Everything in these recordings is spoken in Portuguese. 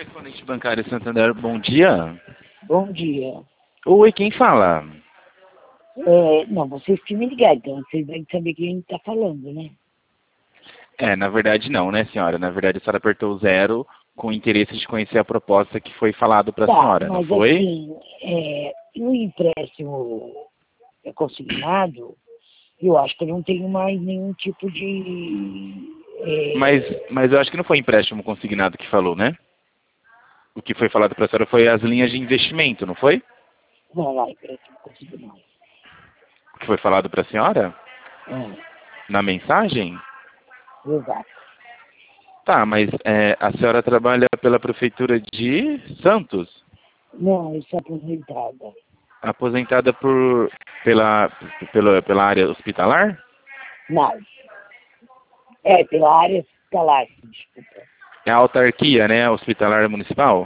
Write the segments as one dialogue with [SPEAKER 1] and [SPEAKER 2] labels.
[SPEAKER 1] Correspondente bancário Santander, bom dia.
[SPEAKER 2] Bom dia.
[SPEAKER 1] Oi, quem fala?
[SPEAKER 2] Não, vocês que me ligaram, então vocês devem saber quem está falando, né?
[SPEAKER 1] Na verdade não, né, senhora? Na verdade a senhora apertou o 0 com o interesse de conhecer a proposta que foi falado para a senhora, não
[SPEAKER 2] Mas
[SPEAKER 1] foi?
[SPEAKER 2] assim, no empréstimo consignado, eu acho que eu não tenho mais nenhum tipo de...
[SPEAKER 1] Mas eu acho que não foi empréstimo consignado que falou, né? O que foi falado para a senhora foi as linhas de investimento, não foi?
[SPEAKER 2] Não, lá, empréstimo consignado.
[SPEAKER 1] O que foi falado para a senhora? Na mensagem?
[SPEAKER 2] Exato.
[SPEAKER 1] Tá, mas a senhora trabalha pela prefeitura de Santos?
[SPEAKER 2] Não, eu sou aposentada.
[SPEAKER 1] Aposentada pela área hospitalar?
[SPEAKER 2] Não. Pela área hospitalar, desculpa.
[SPEAKER 1] É a autarquia, né? Hospitalar municipal?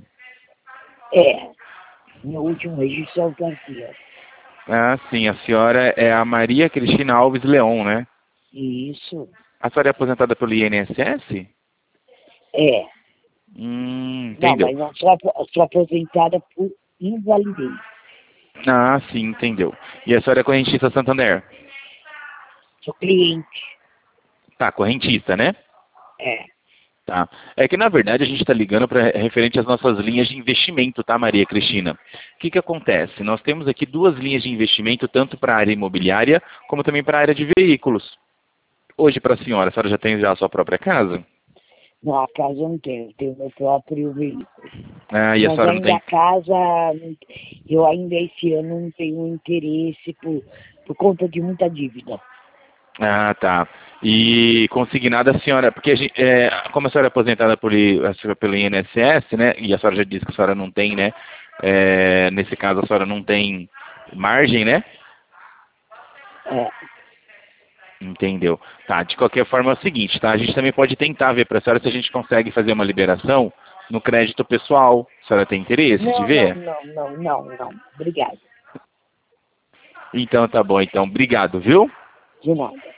[SPEAKER 2] Meu último registro é autarquia.
[SPEAKER 1] Ah, sim. A senhora é a Maria Cristina Alves Leon, né?
[SPEAKER 2] Isso.
[SPEAKER 1] A senhora é aposentada pelo INSS?
[SPEAKER 2] Não,
[SPEAKER 1] Entendeu.
[SPEAKER 2] mas não sou aposentada por invalidez.
[SPEAKER 1] Ah, sim, entendeu. E a senhora é correntista Santander?
[SPEAKER 2] Sou cliente.
[SPEAKER 1] Tá, correntista, né?
[SPEAKER 2] É.
[SPEAKER 1] Tá. É que, na verdade, a gente está ligando para referente às nossas linhas de investimento, tá, Maria Cristina? O que acontece? Nós temos aqui duas linhas de investimento, tanto para a área imobiliária, como também para a área de veículos. Hoje, para a senhora já tem já a sua própria casa?
[SPEAKER 2] Não, a casa eu não tenho. Eu tenho meu próprio veículo.
[SPEAKER 1] Ah, e a
[SPEAKER 2] Mas
[SPEAKER 1] senhora não
[SPEAKER 2] ainda
[SPEAKER 1] tem...
[SPEAKER 2] a casa, eu ainda esse ano não tenho interesse por conta de muita dívida.
[SPEAKER 1] Ah, tá. E consignada a senhora, porque como a senhora é aposentada pelo INSS, né, e a senhora já disse que a senhora não tem, né, nesse caso a senhora não tem margem, né? Entendeu? Tá, de qualquer forma é o seguinte, tá? A gente também pode tentar ver para a senhora se a gente consegue fazer uma liberação no crédito pessoal. A senhora tem interesse de ver?
[SPEAKER 2] Não. Obrigada.
[SPEAKER 1] Então tá bom, então. Obrigado, viu?
[SPEAKER 2] De nada.